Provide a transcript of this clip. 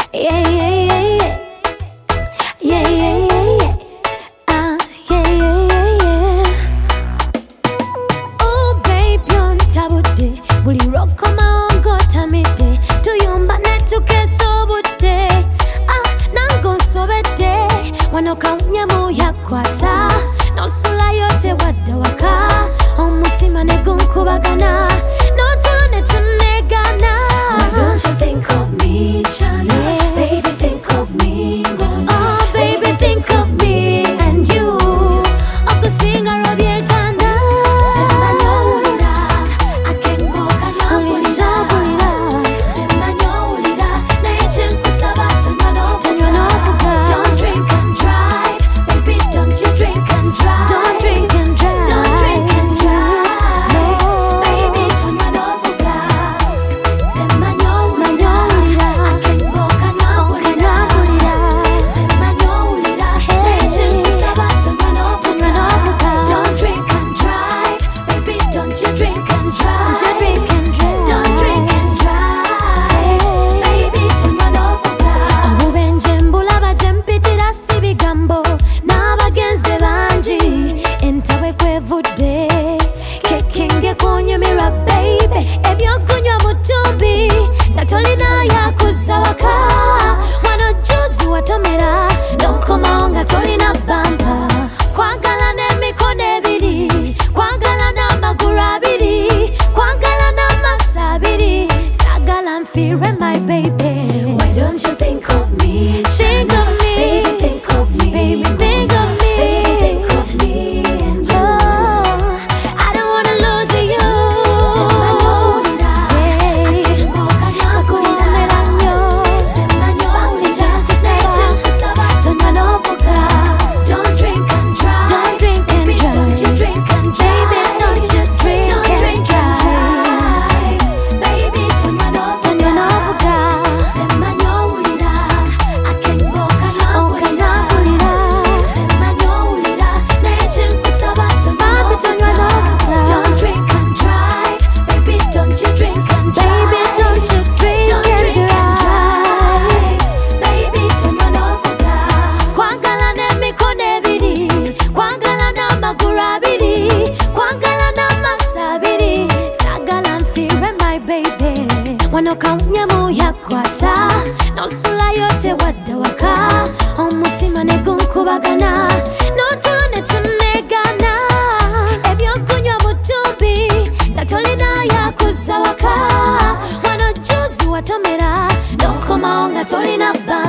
Yeah, yeah, yeah, yeah. Yeah, yeah, yeah, yeah. Yeah, yeah, yeah, yeah. Oh, baby, on tabude. Buli roko maongo tamide. Tuyumba netuke sobude. Nango sobede. Wanoka unyamu ya kwata. Nosula yote wadawaka. Omutima negunkubagana. Notune tunegana. Why don't you think of me, Chana? Yeah. Baby, think of me, Mona. Oh, baby, think of me and you. Okusinga robye ganda. Sembanyolira, akengo kanyambulira. Sembanyolira, nechenkusaba Tonywa n'ovuga. Don't drink and drive, baby, don't you drink and drive. Don't drink and drive. Don't drink and drive, No. baby, tonywa n'ovuga. Sembanyolira, akengo kanyambulira. Sembanyolira, nechenkusaba tonywa n'ovuga. Don't drink and drive, baby, don't you drink and drive. Don't drink and drive. Don't drink and drive, baby, tonywa n'ovuga. Obubenje mbulaba gye mpitira si bigambo n'abagenzi bangi entawe kwevudde kekenge kunyumirwa baby ebyokunywa mutumbi nga tolina yakuza waka wano juzi watomera n'okomawo nga tolina bampa kwagala n'emikono ebiri kwagala n'amagulu abiri kwagala n'amaaso abiri sagala nfiirwe my baby. Why don't you think of me? Think of me. Baby, think of me. Baby, think of me. Baby, think of me and you. Oh, I don't wanna lose you. Sembanyolira, akengo kanyambulira. Sembanyolira, nechenkusaba tonywa n'ovuga. Don't drink and drive. Don't drink and Baby, drive. don't you drink and drive. Baby, don't you drink Don't and drink and drive. Baby, tonywa Tonywa n'ovuga. n'ovuga. Sembanyolira, akengo kanyambulira. Okanyambulira. Sembanyolira, nechenkusaba Baby, tonywa n'ovuga. Don't drink and drive, baby, don't you drink and drive. Baby, don't you drink Don't and drink and drive. drive, baby, tonywa n'ovuga. Kwagala n'emikono ebiri kwagala n'amagulu abiri kwagala n'amaaso abiri sagala nfiirwe my baby wano kawunyamu yakwata nosula yote wadda waka omutima negunkubagana notune tunegana ebyokunywa mutumbi nga tolina yakuza waka wano juzi watomera n'okomawo nga tolina bampa